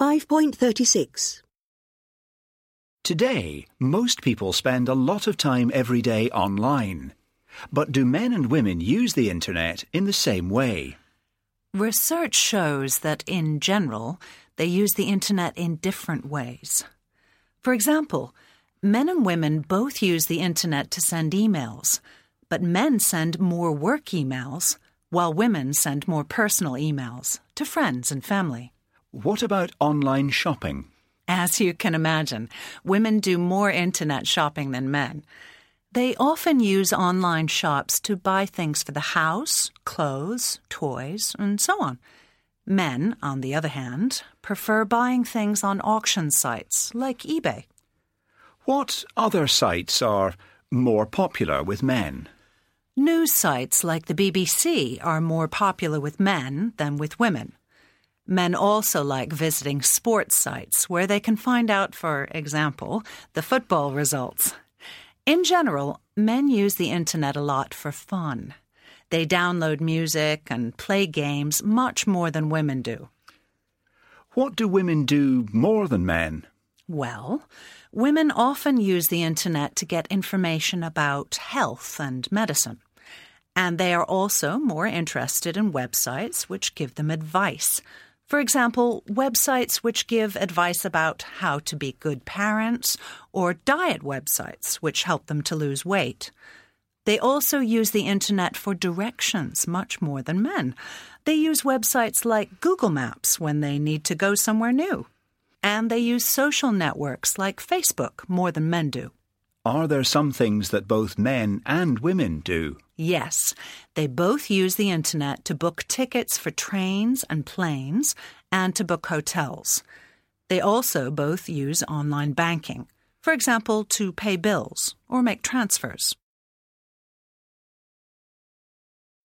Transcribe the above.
5.36. Today, most people spend a lot of time every day online. But do men and women use the internet in the same way? Research shows that, in general, they use the internet in different ways. For example, men and women both use the internet to send emails, but men send more work emails, while women send more personal emails to friends and family. What about online shopping? As you can imagine, women do more internet shopping than men. They often use online shops to buy things for the house, clothes, toys, and so on. Men, on the other hand, prefer buying things on auction sites like eBay. What other sites are more popular with men? News sites like the BBC are more popular with men than with women. Men also like visiting sports sites where they can find out, for example, the football results. In general, men use the internet a lot for fun. They download music and play games much more than women do. What do women do more than men? Well, women often use the internet to get information about health and medicine. And they are also more interested in websites which give them advice. For example, websites which give advice about how to be good parents, or diet websites which help them to lose weight. They also use the internet for directions much more than men. They use websites like Google Maps when they need to go somewhere new. And they use social networks like Facebook more than men do. Are there some things that both men and women do? Yes, they both use the internet to book tickets for trains and planes and to book hotels. They also both use online banking, for example, to pay bills or make transfers.